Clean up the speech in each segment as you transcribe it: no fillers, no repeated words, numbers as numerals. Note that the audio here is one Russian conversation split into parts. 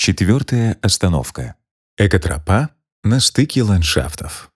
Четвертая остановка. Экотропа на стыке ландшафтов.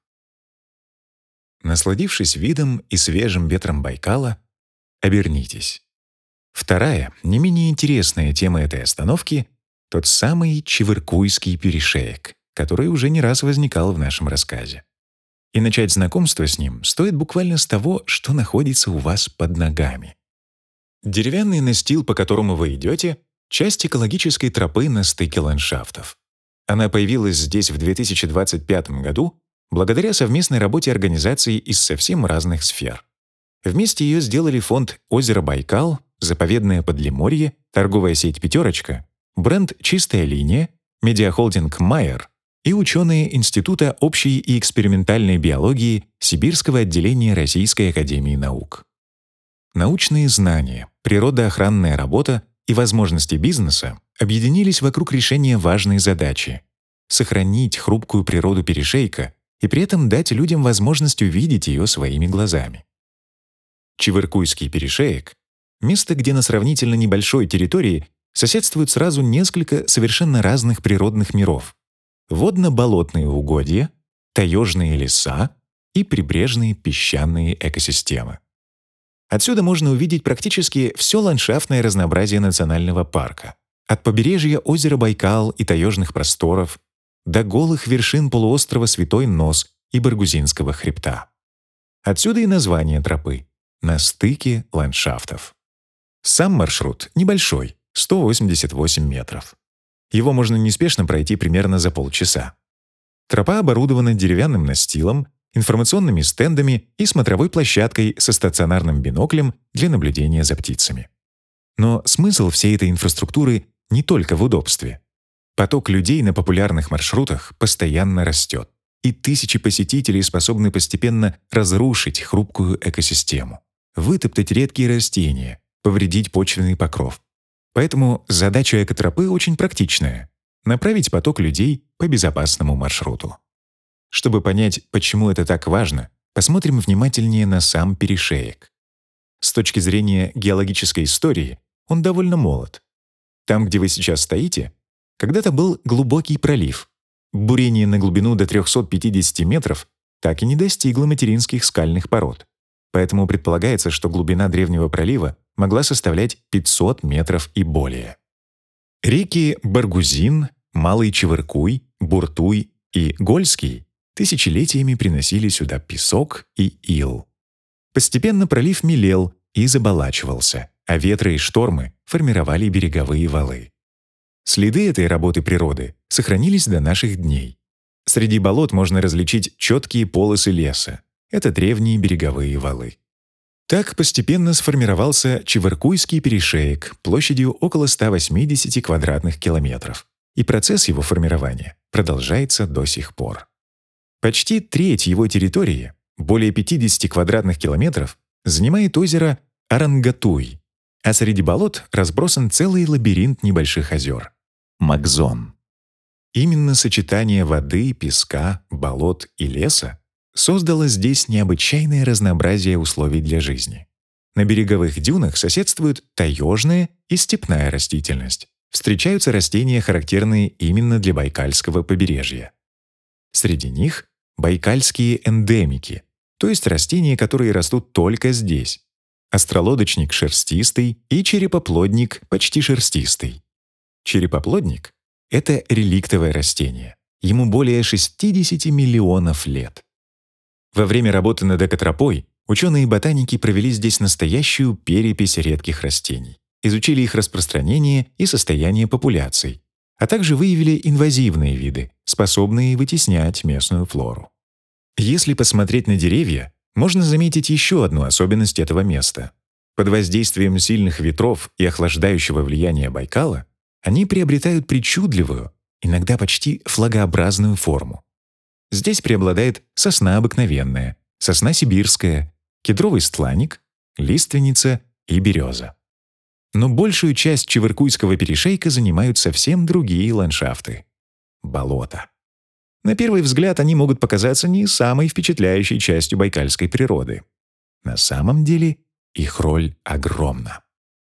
Насладившись видом и свежим ветром Байкала, обернитесь. Вторая, не менее интересная тема этой остановки — тот самый Чевыркуйский перешеек, который уже не раз возникал в нашем рассказе. И начать знакомство с ним стоит буквально с того, что находится у вас под ногами. Деревянный настил, по которому вы идете, часть экологической тропы на стыке ландшафтов. Она появилась здесь в 2025 году благодаря совместной работе организаций из совсем разных сфер. Вместе ее сделали фонд «Озеро Байкал», заповедное Подлиморье, торговая сеть «Пятерочка», бренд «Чистая линия», медиахолдинг «Майер» и ученые Института общей и экспериментальной биологии Сибирского отделения Российской академии наук. Научные знания, природоохранная работа и возможности бизнеса объединились вокруг решения важной задачи — сохранить хрупкую природу перешейка и при этом дать людям возможность увидеть ее своими глазами. Чевыркуйский перешеек — место, где на сравнительно небольшой территории соседствуют сразу несколько совершенно разных природных миров — водно-болотные угодья, таежные леса и прибрежные песчаные экосистемы. Отсюда можно увидеть практически все ландшафтное разнообразие национального парка. От побережья озера Байкал и таежных просторов до голых вершин полуострова Святой Нос и Баргузинского хребта. Отсюда и название тропы — «На стыке ландшафтов». Сам маршрут небольшой — 188 метров. Его можно неспешно пройти примерно за полчаса. Тропа оборудована деревянным настилом, информационными стендами и смотровой площадкой со стационарным биноклем для наблюдения за птицами. Но смысл всей этой инфраструктуры не только в удобстве. Поток людей на популярных маршрутах постоянно растет, и тысячи посетителей способны постепенно разрушить хрупкую экосистему, вытоптать редкие растения, повредить почвенный покров. Поэтому задача экотропы очень практичная — направить поток людей по безопасному маршруту. Чтобы понять, почему это так важно, посмотрим внимательнее на сам перешеек. С точки зрения геологической истории он довольно молод. Там, где вы сейчас стоите, когда-то был глубокий пролив. Бурение на глубину до 350 метров так и не достигло материнских скальных пород. Поэтому предполагается, что глубина древнего пролива могла составлять 500 метров и более. Реки Баргузин, Малый Чевыркуй, Буртуй и Гольский тысячелетиями приносили сюда песок и ил. Постепенно пролив мелел и заболачивался, а ветры и штормы формировали береговые валы. Следы этой работы природы сохранились до наших дней. Среди болот можно различить четкие полосы леса. Это древние береговые валы. Так постепенно сформировался Чевыркуйский перешеек площадью около 180 квадратных километров, и процесс его формирования продолжается до сих пор. Почти треть его территории, более 50 квадратных километров, занимает озеро Арангатуй, а среди болот разбросан целый лабиринт небольших озер — Макзон. Именно сочетание воды, песка, болот и леса создало здесь необычайное разнообразие условий для жизни. На береговых дюнах соседствуют таежная и степная растительность. Встречаются растения, характерные именно для Байкальского побережья. Среди них байкальские эндемики, то есть растения, которые растут только здесь. Остролодочник шерстистый и черепоплодник почти шерстистый. Черепоплодник — это реликтовое растение. Ему более 60 миллионов лет. Во время работы над экотропой ученые-ботаники провели здесь настоящую перепись редких растений, изучили их распространение и состояние популяций, а также выявили инвазивные виды, способные вытеснять местную флору. Если посмотреть на деревья, можно заметить еще одну особенность этого места. Под воздействием сильных ветров и охлаждающего влияния Байкала они приобретают причудливую, иногда почти флагообразную форму. Здесь преобладает сосна обыкновенная, сосна сибирская, кедровый стланник, лиственница и береза. Но большую часть Чевыркуйского перешейка занимают совсем другие ландшафты — болота. На первый взгляд они могут показаться не самой впечатляющей частью байкальской природы. На самом деле их роль огромна.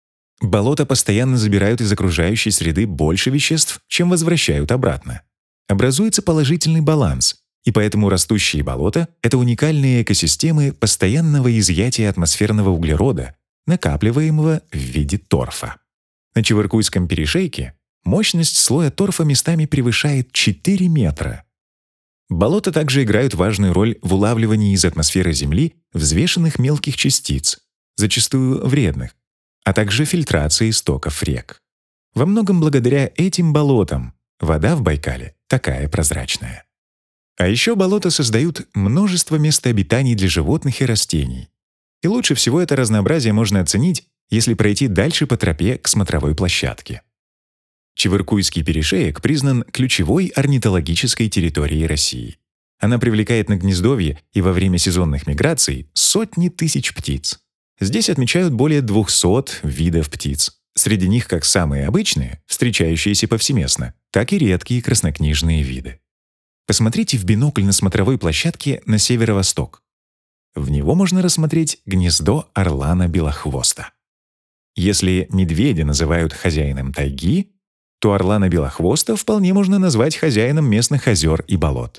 Болота постоянно забирают из окружающей среды больше веществ, чем возвращают обратно. Образуется положительный баланс, и поэтому растущие болота — это уникальные экосистемы постоянного изъятия атмосферного углерода, накапливаемого в виде торфа. На Чебаркульском перешейке мощность слоя торфа местами превышает 4 метра. Болота также играют важную роль в улавливании из атмосферы Земли взвешенных мелких частиц, зачастую вредных, а также фильтрации стоков рек. Во многом благодаря этим болотам вода в Байкале такая прозрачная. А еще болота создают множество мест обитаний для животных и растений. И лучше всего это разнообразие можно оценить, если пройти дальше по тропе к смотровой площадке. Чебаркульский перешеек признан ключевой орнитологической территорией России. Она привлекает на гнездовье и во время сезонных миграций сотни тысяч птиц. Здесь отмечают более 200 видов птиц. Среди них как самые обычные, встречающиеся повсеместно, так и редкие краснокнижные виды. Посмотрите в бинокль на смотровой площадке на северо-восток. В него можно рассмотреть гнездо орлана-белохвоста. Если медведя называют хозяином тайги, то орлана-белохвоста вполне можно назвать хозяином местных озер и болот.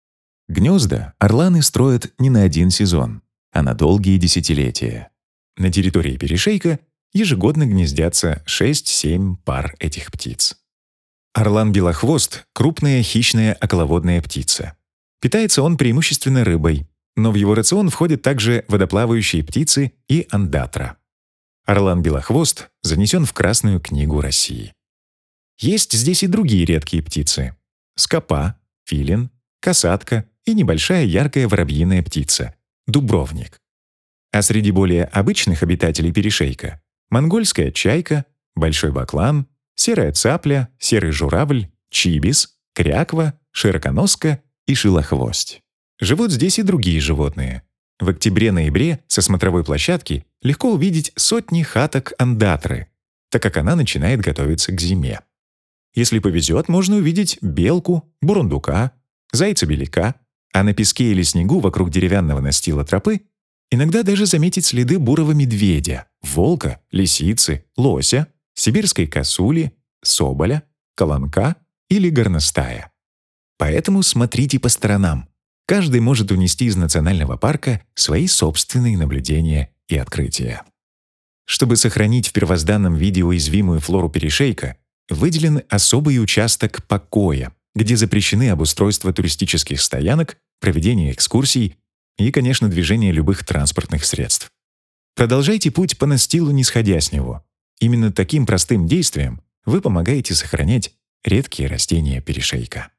Гнезда орланы строят не на один сезон, а на долгие десятилетия. На территории перешейка ежегодно гнездятся 6-7 пар этих птиц. Орлан-белохвост — крупная хищная околоводная птица. Питается он преимущественно рыбой, но в его рацион входят также водоплавающие птицы и ондатра. Орлан-белохвост занесен в Красную книгу России. Есть здесь и другие редкие птицы — скопа, филин, касатка и небольшая яркая воробьиная птица — дубровник. А среди более обычных обитателей перешейка — монгольская чайка, большой баклан, серая цапля, серый журавль, чибис, кряква, широконоска и шилохвость. Живут здесь и другие животные. В октябре-ноябре со смотровой площадки легко увидеть сотни хаток ондатры, так как она начинает готовиться к зиме. Если повезет, можно увидеть белку, бурундука, зайца-беляка, а на песке или снегу вокруг деревянного настила тропы иногда даже заметить следы бурого медведя, волка, лисицы, лося, сибирской косули, соболя, колонка или горностая. Поэтому смотрите по сторонам. Каждый может унести из национального парка свои собственные наблюдения и открытия. Чтобы сохранить в первозданном виде уязвимую флору перешейка, выделен особый участок покоя, где запрещены обустройство туристических стоянок, проведение экскурсий и, конечно, движение любых транспортных средств. Продолжайте путь по настилу, не сходя с него. Именно таким простым действием вы помогаете сохранять редкие растения перешейка.